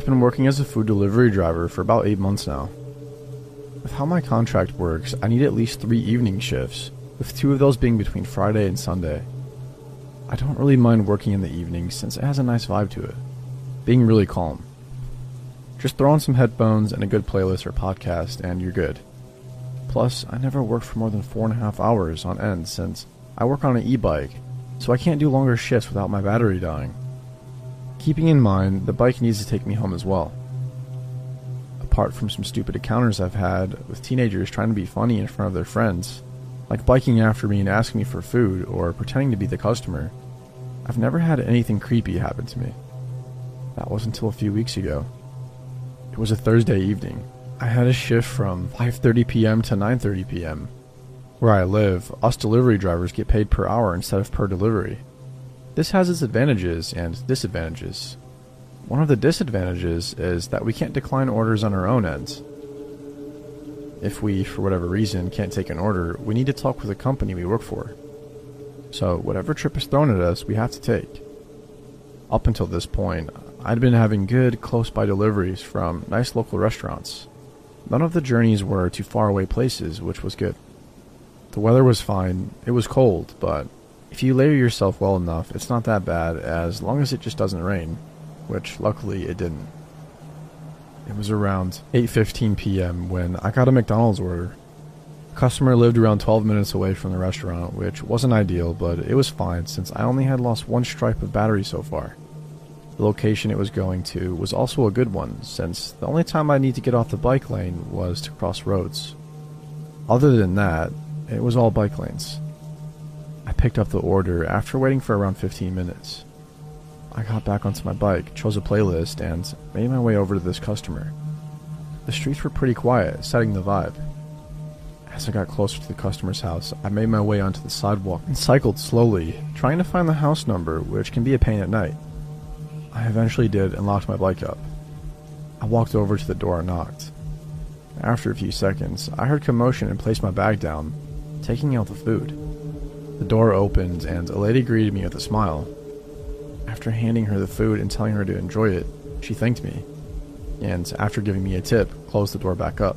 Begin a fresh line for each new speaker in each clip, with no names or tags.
I've been working as a food delivery driver for about 8 months now. With how my contract works, I need at least 3 evening shifts, with 2 of those being between Friday and Sunday. I don't really mind working in the evening since it has a nice vibe to it, being really calm. Just throw on some headphones and a good playlist or podcast and you're good. Plus, I never worked for more than 4.5 hours on end since I work on an e-bike, so I can't do longer shifts without my battery dying. Keeping in mind, the bike needs to take me home as well. Apart from some stupid encounters I've had with teenagers trying to be funny in front of their friends, like biking after me and asking me for food or pretending to be the customer, I've never had anything creepy happen to me. That was until a few weeks ago. It was a Thursday evening. I had a shift from 5:30 p.m. to 9:30 p.m. Where I live, us delivery drivers get paid per hour instead of per delivery. This has its advantages and disadvantages. One of the disadvantages is that we can't decline orders on our own ends. If we, for whatever reason, can't take an order, we need to talk with the company we work for. So whatever trip is thrown at us, we have to take. Up until this point, I'd been having good, close-by deliveries from nice local restaurants. None of the journeys were to faraway places, which was good. The weather was fine, it was cold, but if you layer yourself well enough, it's not that bad as long as it just doesn't rain, which luckily it didn't. It was around 8:15 p.m. when I got a McDonald's order. The customer lived around 12 minutes away from the restaurant, which wasn't ideal, but it was fine since I only had lost 1 stripe of battery so far. The location it was going to was also a good one, since the only time I need to get off the bike lane was to cross roads. Other than that, it was all bike lanes. I picked up the order after waiting for around 15 minutes. I got back onto my bike, chose a playlist, and made my way over to this customer. The streets were pretty quiet, setting the vibe. As I got closer to the customer's house, I made my way onto the sidewalk and cycled slowly, trying to find the house number, which can be a pain at night. I eventually did and locked my bike up. I walked over to the door and knocked. After a few seconds, I heard commotion and placed my bag down, taking out the food. The door opened and a lady greeted me with a smile. After handing her the food and telling her to enjoy it, she thanked me, and after giving me a tip, closed the door back up.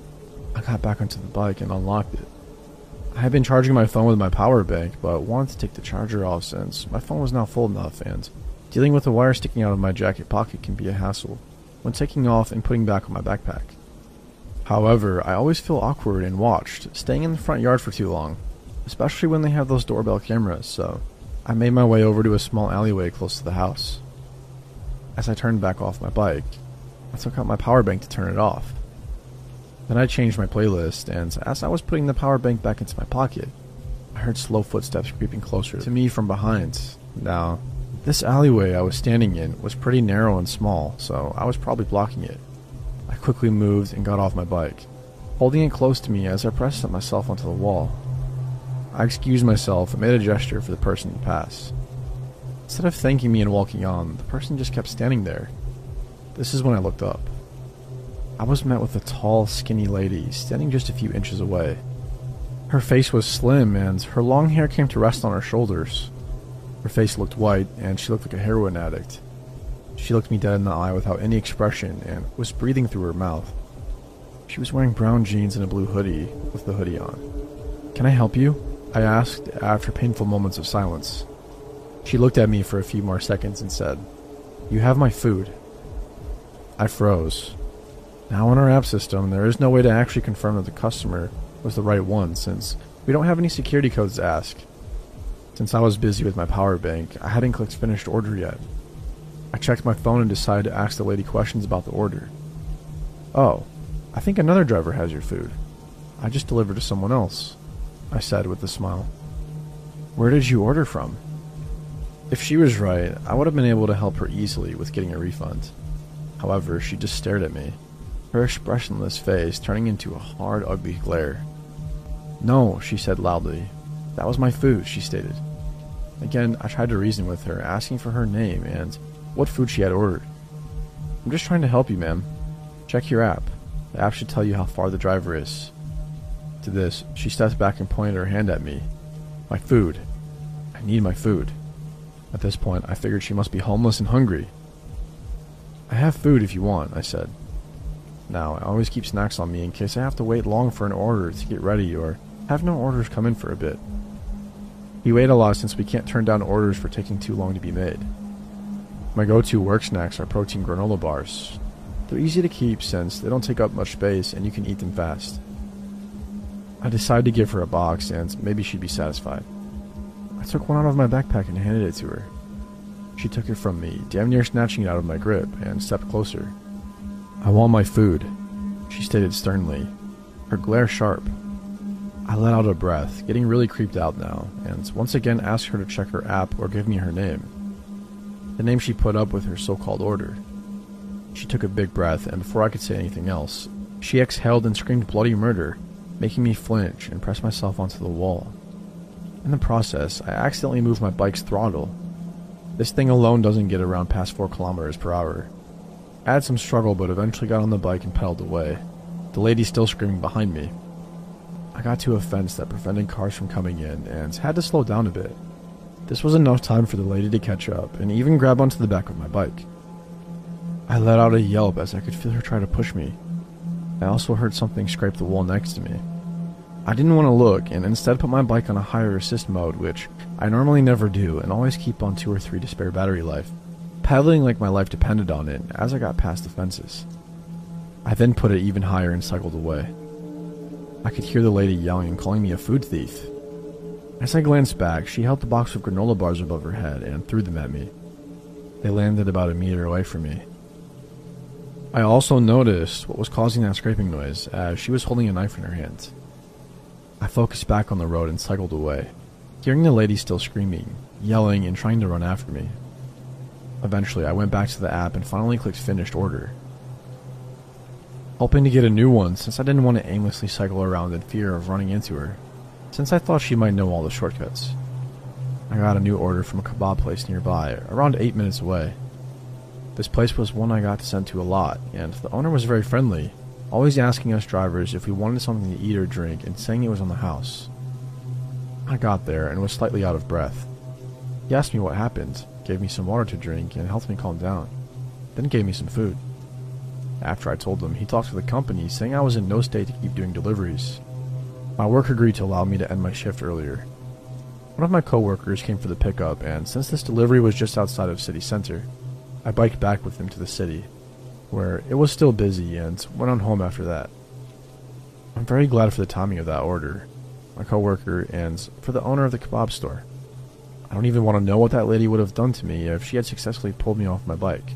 I got back onto the bike and unlocked it. I had been charging my phone with my power bank, but wanted to take the charger off since my phone was now full enough, and dealing with the wire sticking out of my jacket pocket can be a hassle when taking off and putting back on my backpack. However, I always feel awkward and watched, staying in the front yard for too long, especially when they have those doorbell cameras, so I made my way over to a small alleyway close to the house. As I turned back off my bike, I took out my power bank to turn it off. Then I changed my playlist, and as I was putting the power bank back into my pocket, I heard slow footsteps creeping closer to me from behind. Now, this alleyway I was standing in was pretty narrow and small, so I was probably blocking it. I quickly moved and got off my bike, holding it close to me as I pressed myself onto the wall. I excused myself and made a gesture for the person to pass. Instead of thanking me and walking on, the person just kept standing there. This is when I looked up. I was met with a tall, skinny lady standing just a few inches away. Her face was slim and her long hair came to rest on her shoulders. Her face looked white and she looked like a heroin addict. She looked me dead in the eye without any expression and was breathing through her mouth. She was wearing brown jeans and a blue hoodie with the hoodie on. "Can I help you?" I asked after painful moments of silence. She looked at me for a few more seconds and said, "You have my food." I froze. Now in our app system, there is no way to actually confirm that the customer was the right one since we don't have any security codes to ask. Since I was busy with my power bank, I hadn't clicked finished order yet. I checked my phone and decided to ask the lady questions about the order. "Oh, I think another driver has your food. I just delivered to someone else," I said with a smile. "Where did you order from?" If she was right, I would have been able to help her easily with getting a refund. However, she just stared at me, her expressionless face turning into a hard, ugly glare. "No," she said loudly. "That was my food," she stated. Again, I tried to reason with her, asking for her name and what food she had ordered. "I'm just trying to help you, ma'am. Check your app. The app should tell you how far the driver is." To this, she stepped back and pointed her hand at me. "My food. I need my food." At this point, I figured she must be homeless and hungry. "I have food if you want," I said. Now, I always keep snacks on me in case I have to wait long for an order to get ready or have no orders come in for a bit. We wait a lot since we can't turn down orders for taking too long to be made. My go-to work snacks are protein granola bars. They're easy to keep since they don't take up much space and you can eat them fast. I decided to give her a box and maybe she'd be satisfied. I took one out of my backpack and handed it to her. She took it from me, damn near snatching it out of my grip, and stepped closer. "I want my food," she stated sternly, her glare sharp. I let out a breath, getting really creeped out now, and once again asked her to check her app or give me her name. The name she put up with her so-called order. She took a big breath, and before I could say anything else, she exhaled and screamed bloody murder, making me flinch and press myself onto the wall. In the process, I accidentally moved my bike's throttle. This thing alone doesn't get around past 4 kilometers per hour. I had some struggle but eventually got on the bike and pedaled away, the lady still screaming behind me. I got to a fence that prevented cars from coming in and had to slow down a bit. This was enough time for the lady to catch up and even grab onto the back of my bike. I let out a yelp as I could feel her try to push me. I also heard something scrape the wall next to me. I didn't want to look and instead put my bike on a higher assist mode, which I normally never do and always keep on 2 or 3 to spare battery life, pedaling like my life depended on it as I got past the fences. I then put it even higher and cycled away. I could hear the lady yelling and calling me a food thief. As I glanced back, she held the box of granola bars above her head and threw them at me. They landed about a meter away from me. I also noticed what was causing that scraping noise, as she was holding a knife in her hand. I focused back on the road and cycled away, hearing the lady still screaming, yelling, and trying to run after me. Eventually, I went back to the app and finally clicked finished order, hoping to get a new one since I didn't want to aimlessly cycle around in fear of running into her, since I thought she might know all the shortcuts. I got a new order from a kebab place nearby, around 8 minutes away. This place was one I got sent to a lot, and the owner was very friendly, always asking us drivers if we wanted something to eat or drink and saying it was on the house. I got there and was slightly out of breath. He asked me what happened, gave me some water to drink, and helped me calm down, then gave me some food. After I told him, he talked to the company, saying I was in no state to keep doing deliveries. My work agreed to allow me to end my shift earlier. One of my co-workers came for the pickup, and since this delivery was just outside of city center, I biked back with him to the city, where it was still busy, and went on home after that. I'm very glad for the timing of that order, my co-worker, and for the owner of the kebab store. I don't even want to know what that lady would have done to me if she had successfully pulled me off my bike.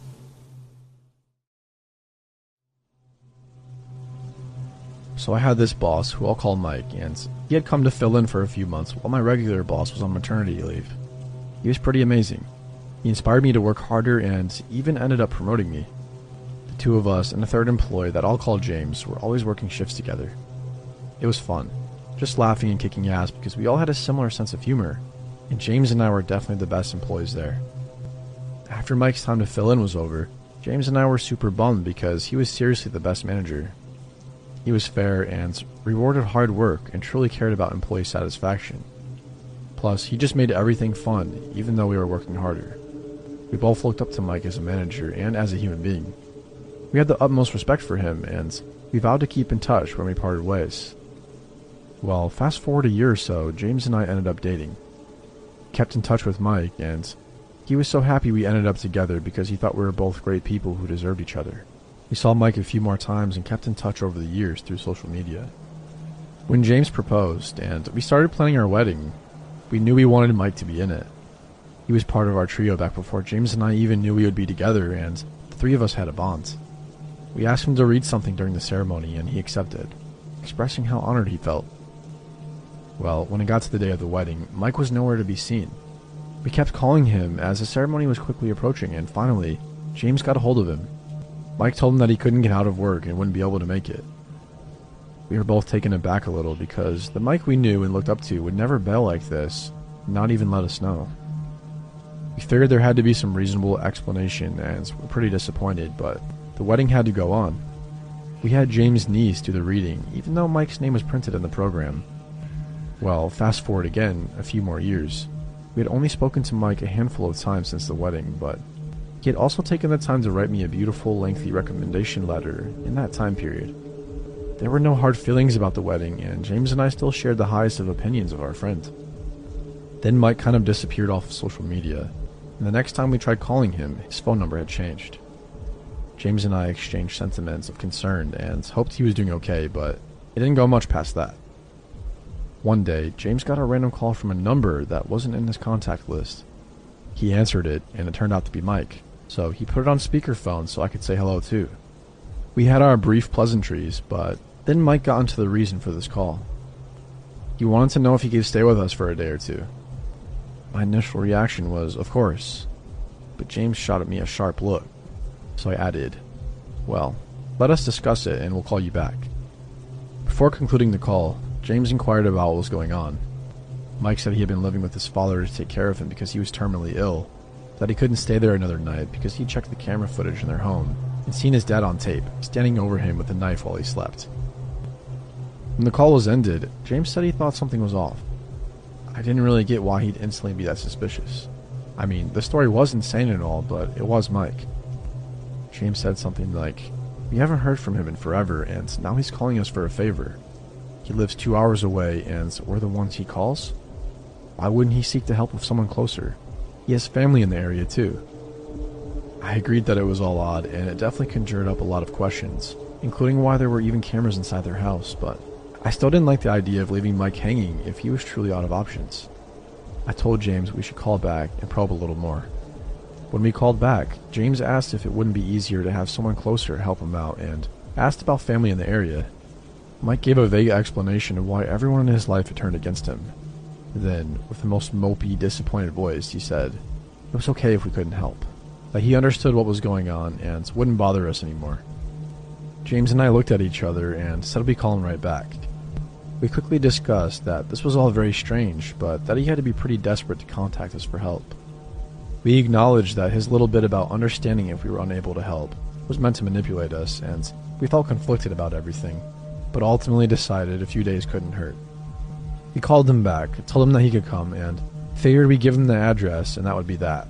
So I had this boss, who I'll call Mike, and he had come to fill in for a few months while my regular boss was on maternity leave. He was pretty amazing. He inspired me to work harder and even ended up promoting me. The two of us and a third employee that I'll call James were always working shifts together. It was fun, just laughing and kicking ass because we all had a similar sense of humor, and James and I were definitely the best employees there. After Mike's time to fill in was over, James and I were super bummed because he was seriously the best manager. He was fair and rewarded hard work and truly cared about employee satisfaction. Plus, he just made everything fun, even though we were working harder. We both looked up to Mike as a manager and as a human being. We had the utmost respect for him, and we vowed to keep in touch when we parted ways. Well, fast forward a year or so, James and I ended up dating. Kept in touch with Mike, and he was so happy we ended up together because he thought we were both great people who deserved each other. We saw Mike a few more times and kept in touch over the years through social media. When James proposed, and we started planning our wedding, we knew we wanted Mike to be in it. He was part of our trio back before James and I even knew we would be together, and the three of us had a bond. We asked him to read something during the ceremony, and he accepted, expressing how honored he felt. Well, when it got to the day of the wedding, Mike was nowhere to be seen. We kept calling him as the ceremony was quickly approaching, and finally, James got a hold of him. Mike told him that he couldn't get out of work and wouldn't be able to make it. We were both taken aback a little because the Mike we knew and looked up to would never bail like this, not even let us know. We figured there had to be some reasonable explanation and were pretty disappointed, but the wedding had to go on. We had James' niece do the reading, even though Mike's name was printed in the program. Well, fast forward again, a few more years. We had only spoken to Mike a handful of times since the wedding, but He had also taken the time to write me a beautiful, lengthy recommendation letter in that time period. There were no hard feelings about the wedding, and James and I still shared the highest of opinions of our friend. Then Mike kind of disappeared off of social media, and the next time we tried calling him, his phone number had changed. James and I exchanged sentiments of concern and hoped he was doing okay, but it didn't go much past that. One day, James got a random call from a number that wasn't in his contact list. He answered it, and it turned out to be Mike, so he put it on speakerphone so I could say hello too. We had our brief pleasantries, but then Mike got into the reason for this call. He wanted to know if he could stay with us for a day or two. My initial reaction was, of course, but James shot at me a sharp look, so I added, "Well, let us discuss it and we'll call you back." Before concluding the call, James inquired about what was going on. Mike said he had been living with his father to take care of him because he was terminally ill, that he couldn't stay there another night because he checked the camera footage in their home and seen his dad on tape, standing over him with a knife while he slept. When the call was ended, James said he thought something was off. I didn't really get why he'd instantly be that suspicious. I mean, the story was insane and all, but it was Mike. James said something like, "We haven't heard from him in forever, and now he's calling us for a favor. He lives 2 hours away, and we're the ones he calls? Why wouldn't he seek the help of someone closer? He has family in the area, too." I agreed that it was all odd, and it definitely conjured up a lot of questions, including why there were even cameras inside their house, but I still didn't like the idea of leaving Mike hanging if he was truly out of options. I told James we should call back and probe a little more. When we called back, James asked if it wouldn't be easier to have someone closer help him out and asked about family in the area. Mike gave a vague explanation of why everyone in his life had turned against him. Then, with the most mopey, disappointed voice, he said it was okay if we couldn't help, that he understood what was going on and wouldn't bother us anymore. James and I looked at each other and said we'd call him right back. We quickly discussed that this was all very strange, but that he had to be pretty desperate to contact us for help. We acknowledged that his little bit about understanding if we were unable to help was meant to manipulate us, and we felt conflicted about everything, but ultimately decided a few days couldn't hurt. We called him back, told him that he could come, and figured we'd give him the address and that would be that.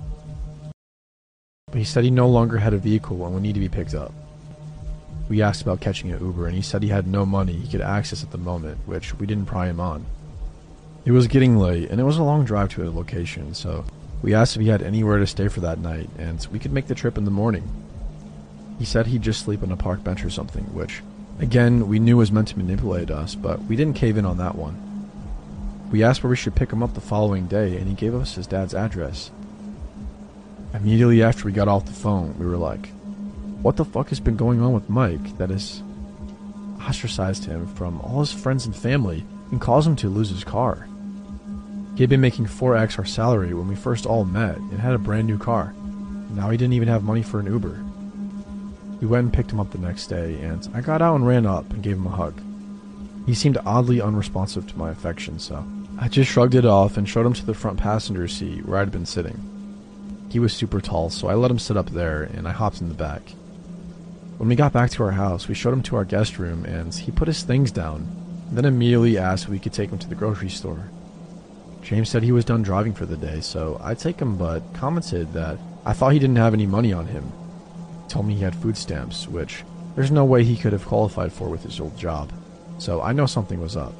But he said he no longer had a vehicle and would need to be picked up. We asked about catching an Uber, and he said he had no money he could access at the moment, which we didn't pry him on. It was getting late, and it was a long drive to his location, so we asked if he had anywhere to stay for that night, and we could make the trip in the morning. He said he'd just sleep on a park bench or something, which, again, we knew was meant to manipulate us, but we didn't cave in on that one. We asked where we should pick him up the following day, and he gave us his dad's address. Immediately after we got off the phone, we were like, what the fuck has been going on with Mike that has ostracized him from all his friends and family and caused him to lose his car? He had been making 4x our salary when we first all met and had a brand new car. Now he didn't even have money for an Uber. We went and picked him up the next day, and I got out and ran up and gave him a hug. He seemed oddly unresponsive to my affection, so I just shrugged it off and showed him to the front passenger seat where I'd been sitting. He was super tall, so I let him sit up there, and I hopped in the back. When we got back to our house, we showed him to our guest room, and he put his things down, and then immediately asked if we could take him to the grocery store. James said he was done driving for the day, so I'd take him, but commented that I thought he didn't have any money on him. He told me he had food stamps, which there's no way he could have qualified for with his old job, so I know something was up.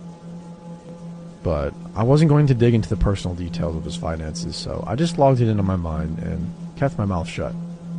But I wasn't going to dig into the personal details of his finances, so I just logged it into my mind and kept my mouth shut.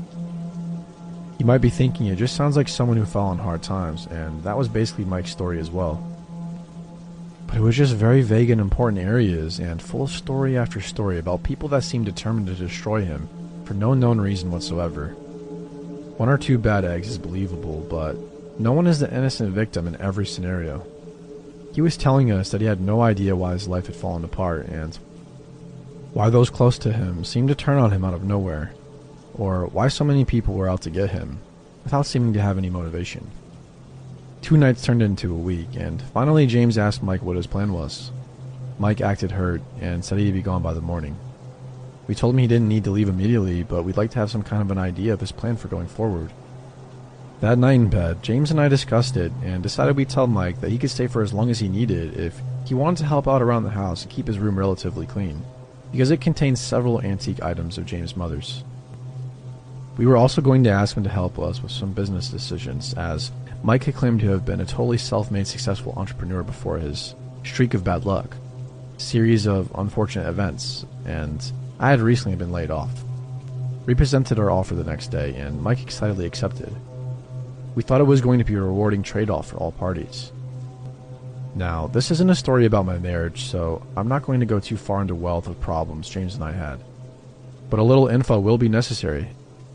You might be thinking it just sounds like someone who fell on hard times, and that was basically Mike's story as well. But it was just very vague in important areas and full of story after story about people that seemed determined to destroy him for no known reason whatsoever. 1 or 2 bad eggs is believable, but no one is the innocent victim in every scenario. He was telling us that he had no idea why his life had fallen apart and why those close to him seemed to turn on him out of nowhere, or why so many people were out to get him without seeming to have any motivation. 2 nights turned into a week, and finally James asked Mike what his plan was. Mike acted hurt and said he'd be gone by the morning. We told him he didn't need to leave immediately, but we'd like to have some kind of an idea of his plan for going forward. That night in bed, James and I discussed it and decided we'd tell Mike that he could stay for as long as he needed if he wanted to help out around the house and keep his room relatively clean, because it contains several antique items of James' mother's. We were also going to ask him to help us with some business decisions, as Mike had claimed to have been a totally self-made successful entrepreneur before his streak of bad luck, series of unfortunate events, and I had recently been laid off. We presented our offer the next day, and Mike excitedly accepted. We thought it was going to be a rewarding trade-off for all parties. Now, this isn't a story about my marriage, so I'm not going to go too far into wealth of problems James and I had. But a little info will be necessary.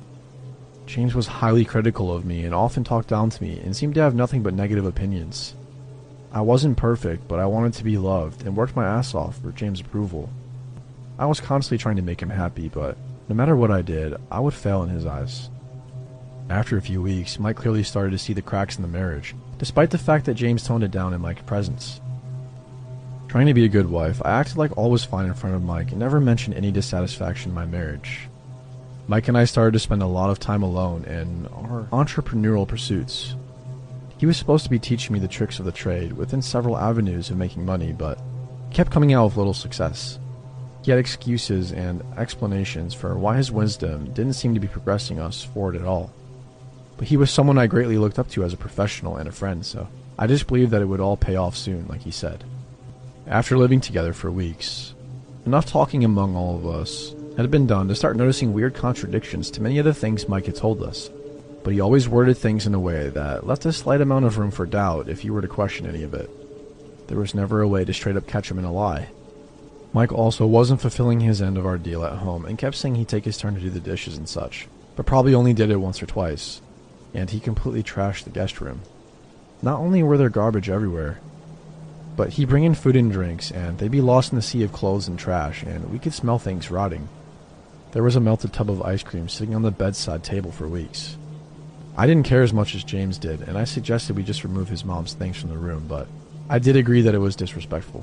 James was highly critical of me and often talked down to me and seemed to have nothing but negative opinions. I wasn't perfect, but I wanted to be loved and worked my ass off for James' approval. I was constantly trying to make him happy, but no matter what I did, I would fail in his eyes. After a few weeks, Mike clearly started to see the cracks in the marriage, despite the fact that James toned it down in Mike's presence. Trying to be a good wife, I acted like all was fine in front of Mike and never mentioned any dissatisfaction in my marriage. Mike and I started to spend a lot of time alone in our entrepreneurial pursuits. He was supposed to be teaching me the tricks of the trade within several avenues of making money, but kept coming out with little success. He had excuses and explanations for why his wisdom didn't seem to be progressing us forward at all. But he was someone I greatly looked up to as a professional and a friend, so I just believed that it would all pay off soon, like he said. After living together for weeks, enough talking among all of us had been done to start noticing weird contradictions to many of the things Mike had told us, but he always worded things in a way that left a slight amount of room for doubt if you were to question any of it. There was never a way to straight up catch him in a lie. Mike also wasn't fulfilling his end of our deal at home and kept saying he'd take his turn to do the dishes and such, but probably only did it once or twice, and he completely trashed the guest room. Not only were there garbage everywhere, but he'd bring in food and drinks, and they'd be lost in the sea of clothes and trash, and we could smell things rotting. There was a melted tub of ice cream sitting on the bedside table for weeks. I didn't care as much as James did, and I suggested we just remove his mom's things from the room, but I did agree that it was disrespectful.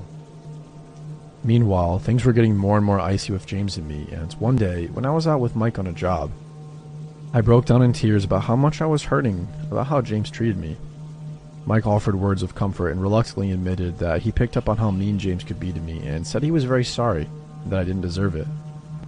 Meanwhile, things were getting more and more icy with James and me, and one day, when I was out with Mike on a job, I broke down in tears about how much I was hurting about how James treated me. Mike offered words of comfort and reluctantly admitted that he picked up on how mean James could be to me and said he was very sorry that I didn't deserve it.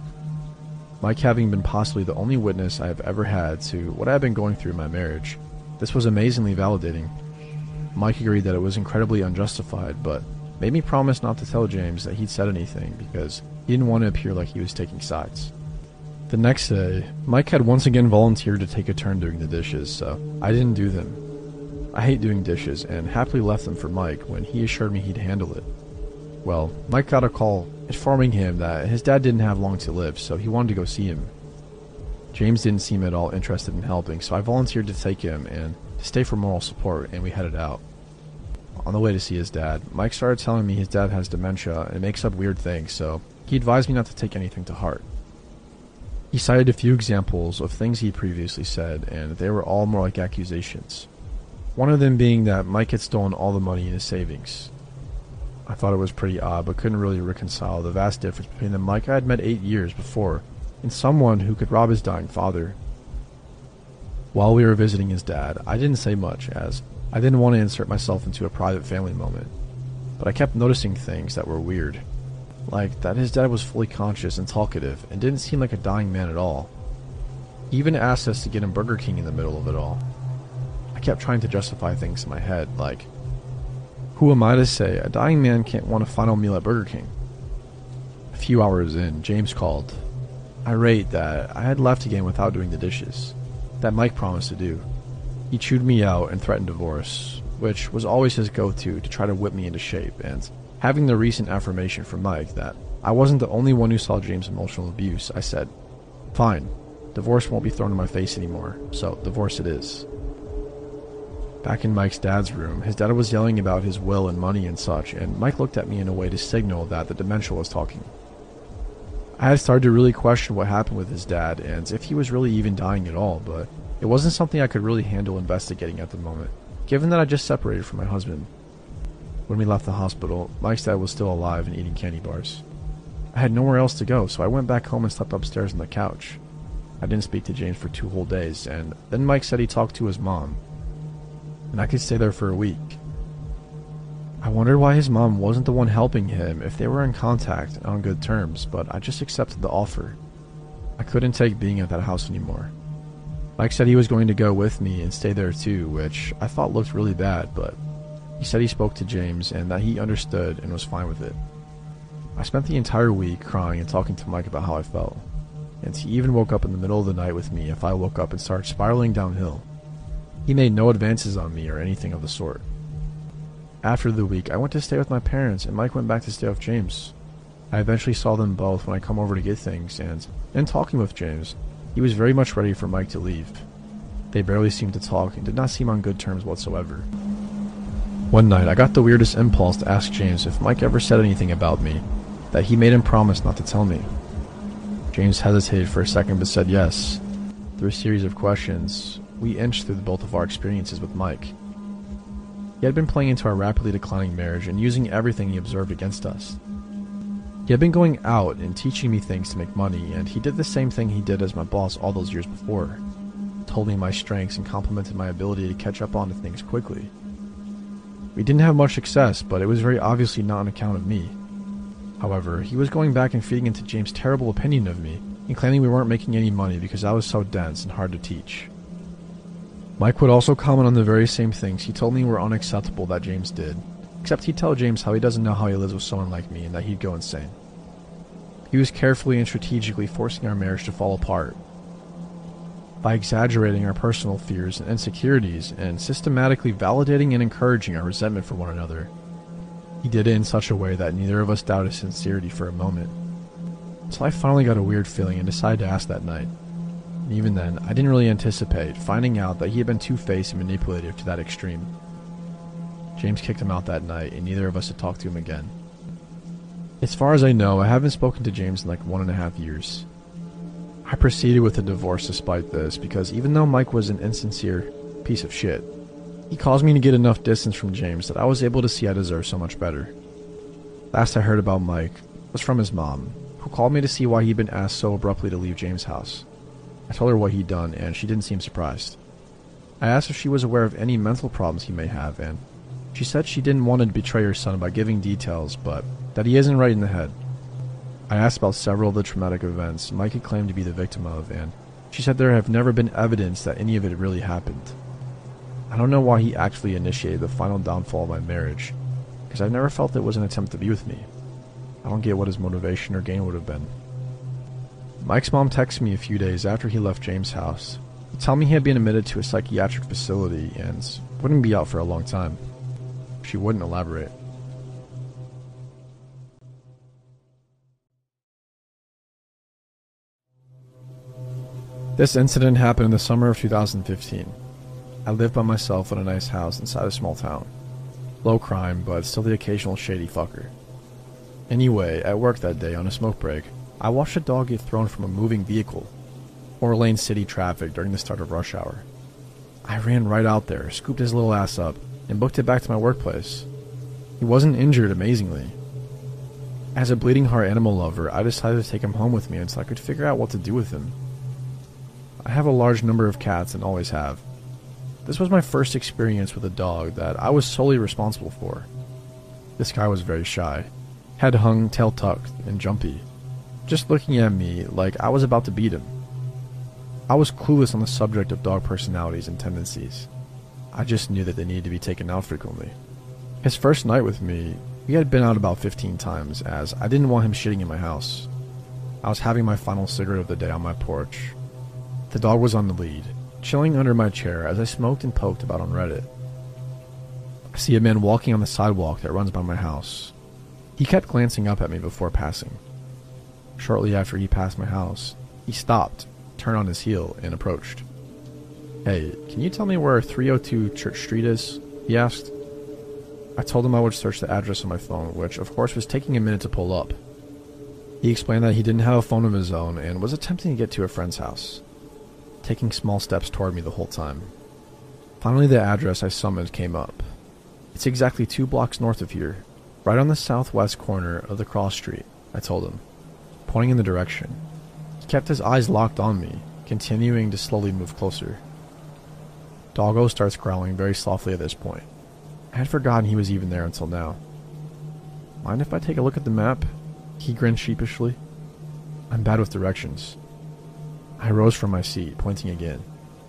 Mike having been possibly the only witness I have ever had to what I had been going through in my marriage, this was amazingly validating. Mike agreed that it was incredibly unjustified, but made me promise not to tell James that he'd said anything because he didn't want to appear like he was taking sides. The next day, Mike had once again volunteered to take a turn doing the dishes, so I didn't do them. I hate doing dishes and happily left them for Mike when he assured me he'd handle it. Well, Mike got a call informing him that his dad didn't have long to live, so he wanted to go see him. James didn't seem at all interested in helping, so I volunteered to take him and to stay for moral support, and we headed out. On the way to see his dad, Mike started telling me his dad has dementia and makes up weird things, so he advised me not to take anything to heart. He cited a few examples of things he'd previously said, and they were all more like accusations. One of them being that Mike had stolen all the money in his savings. I thought it was pretty odd, but couldn't really reconcile the vast difference between the Mike I had met 8 years before and someone who could rob his dying father. While we were visiting his dad, I didn't say much, as I didn't want to insert myself into a private family moment, but I kept noticing things that were weird, like that his dad was fully conscious and talkative and didn't seem like a dying man at all. He even asked us to get him Burger King in the middle of it all. I kept trying to justify things in my head, like, who am I to say a dying man can't want a final meal at Burger King? A few hours in, James called, irate that I had left again without doing the dishes, that Mike promised to do. He chewed me out and threatened divorce, which was always his go-to to try to whip me into shape, and having the recent affirmation from Mike that I wasn't the only one who saw James' emotional abuse, I said, fine, divorce won't be thrown in my face anymore, so divorce it is. Back in Mike's dad's room, his dad was yelling about his will and money and such, and Mike looked at me in a way to signal that the dementia was talking. I had started to really question what happened with his dad and if he was really even dying at all, but it wasn't something I could really handle investigating at the moment, given that I just separated from my husband. When we left the hospital, Mike's dad was still alive and eating candy bars. I had nowhere else to go, so I went back home and slept upstairs on the couch. I didn't speak to James for 2 whole days, and then Mike said he talked to his mom, and I could stay there for a week. I wondered why his mom wasn't the one helping him if they were in contact and on good terms, but I just accepted the offer. I couldn't take being at that house anymore. Mike said he was going to go with me and stay there too, which I thought looked really bad, but he said he spoke to James and that he understood and was fine with it. I spent the entire week crying and talking to Mike about how I felt, and he even woke up in the middle of the night with me if I woke up and started spiraling downhill. He made no advances on me or anything of the sort. After the week, I went to stay with my parents and Mike went back to stay with James. I eventually saw them both when I come over to get things, and in talking with James, he was very much ready for Mike to leave. They barely seemed to talk and did not seem on good terms whatsoever. One night, I got the weirdest impulse to ask James if Mike ever said anything about me, that he made him promise not to tell me. James hesitated for a second but said yes. Through a series of questions, we inched through both of our experiences with Mike. He had been playing into our rapidly declining marriage and using everything he observed against us. He had been going out and teaching me things to make money, and he did the same thing he did as my boss all those years before. Told me my strengths and complimented my ability to catch up on things quickly. We didn't have much success, but it was very obviously not on account of me. However, he was going back and feeding into James' terrible opinion of me and claiming we weren't making any money because I was so dense and hard to teach. Mike would also comment on the very same things he told me were unacceptable that James did, except he'd tell James how he doesn't know how he lives with someone like me and that he'd go insane. He was carefully and strategically forcing our marriage to fall apart by exaggerating our personal fears and insecurities and systematically validating and encouraging our resentment for one another. He did it in such a way that neither of us doubted his sincerity for a moment. So I finally got a weird feeling and decided to ask that night. And even then, I didn't really anticipate finding out that he had been two-faced and manipulative to that extreme. James kicked him out that night, and neither of us had talked to him again. As far as I know, I haven't spoken to James in like 1.5 years. I proceeded with a divorce despite this, because even though Mike was an insincere piece of shit, he caused me to get enough distance from James that I was able to see I deserved so much better. Last I heard about Mike was from his mom, who called me to see why he'd been asked so abruptly to leave James' house. I told her what he'd done, and she didn't seem surprised. I asked if she was aware of any mental problems he may have, and she said she didn't want to betray her son by giving details, but that he isn't right in the head. I asked about several of the traumatic events Mike had claimed to be the victim of, and she said there have never been evidence that any of it really happened. I don't know why he actually initiated the final downfall of my marriage, because I've never felt it was an attempt to be with me. I don't get what his motivation or gain would have been. Mike's mom texted me a few days after he left James' house to tell me he had been admitted to a psychiatric facility and wouldn't be out for a long time. She wouldn't elaborate. This incident happened in the summer of 2015. I lived by myself in a nice house inside a small town. Low crime, but still the occasional shady fucker. Anyway, at work that day on a smoke break, I watched a dog get thrown from a moving vehicle, 4-lane city traffic during the start of rush hour. I ran right out there, scooped his little ass up, and booked it back to my workplace. He wasn't injured, amazingly. As a bleeding heart animal lover, I decided to take him home with me until I could figure out what to do with him. I have a large number of cats and always have. This was my first experience with a dog that I was solely responsible for. This guy was very shy, head hung, tail tucked, and jumpy, just looking at me like I was about to beat him. I was clueless on the subject of dog personalities and tendencies. I just knew that they needed to be taken out frequently. His first night with me, we had been out about 15 times, as I didn't want him shitting in my house. I was having my final cigarette of the day on my porch. The dog was on the lead, chilling under my chair as I smoked and poked about on Reddit. I see a man walking on the sidewalk that runs by my house. He kept glancing up at me before passing. Shortly after he passed my house, he stopped, turned on his heel, and approached. "Hey, can you tell me where 302 Church Street is?" he asked. I told him I would search the address on my phone, which of course was taking a minute to pull up. He explained that he didn't have a phone of his own and was attempting to get to a friend's house, taking small steps toward me the whole time. Finally, the address I summoned came up. "It's exactly 2 blocks north of here, right on the southwest corner of the cross street," I told him, pointing in the direction. He kept his eyes locked on me, continuing to slowly move closer. Doggo starts growling very softly at this point. I had forgotten he was even there until now. "Mind if I take a look at the map?" He grinned sheepishly. I'm bad with directions. I rose from my seat, pointing again.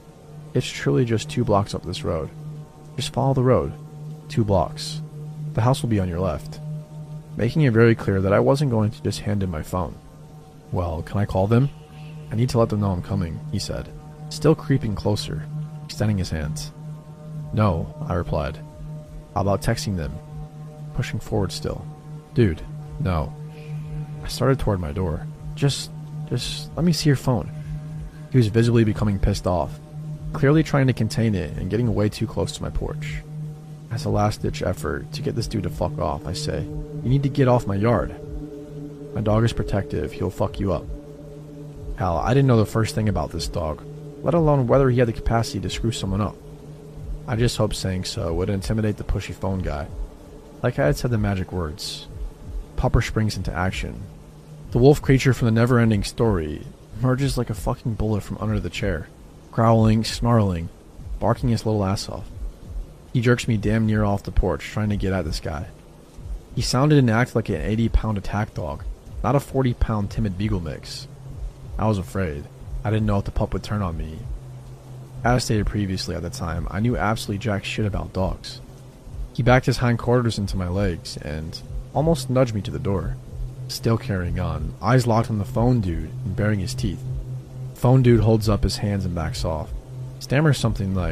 It's truly just 2 blocks up this road. Just follow the road. 2 blocks. The house will be on your left. Making it very clear that I wasn't going to just hand him my phone. Well, can I call them? I need to let them know I'm coming, he said, still creeping closer, extending his hands. No, I replied. How about texting them? Pushing forward still. Dude, no. I started toward my door. Just let me see your phone. He was visibly becoming pissed off, clearly trying to contain it and getting way too close to my porch. As a last-ditch effort to get this dude to fuck off, I say, you need to get off my yard. My dog is protective, he'll fuck you up. Hell, I didn't know the first thing about this dog, let alone whether he had the capacity to screw someone up. I just hoped saying so would intimidate the pushy phone guy. Like I had said the magic words. Popper springs into action. The wolf creature from the never-ending story emerges like a fucking bullet from under the chair, growling, snarling, barking his little ass off. He jerks me damn near off the porch trying to get at this guy. He sounded and acted like an 80-pound attack dog, not a 40-pound timid beagle mix. I was afraid. I didn't know if the pup would turn on me. As stated previously at the time, I knew absolutely jack shit about dogs. He backed his hindquarters into my legs and almost nudged me to the door. Still carrying on, eyes locked on the phone dude and baring his teeth. Phone dude holds up his hands and backs off. Stammers something like,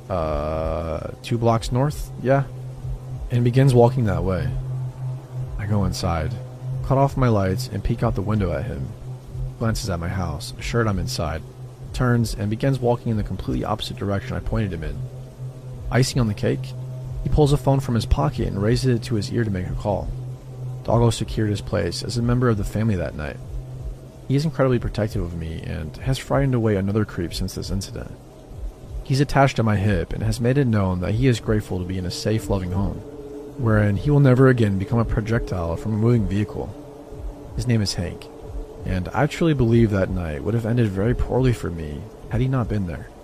2 blocks north? Yeah? And begins walking that way. I go inside, cut off my lights and peek out the window at him. Glances at my house, assured I'm inside, turns and begins walking in the completely opposite direction I pointed him in. Icing on the cake, he pulls a phone from his pocket and raises it to his ear to make a call. Doggo secured his place as a member of the family that night. He is incredibly protective of me and has frightened away another creep since this incident. He's attached to my hip and has made it known that he is grateful to be in a safe, loving home, wherein he will never again become a projectile from a moving vehicle. His name is Hank, and I truly believe that night would have ended very poorly for me had he not been there.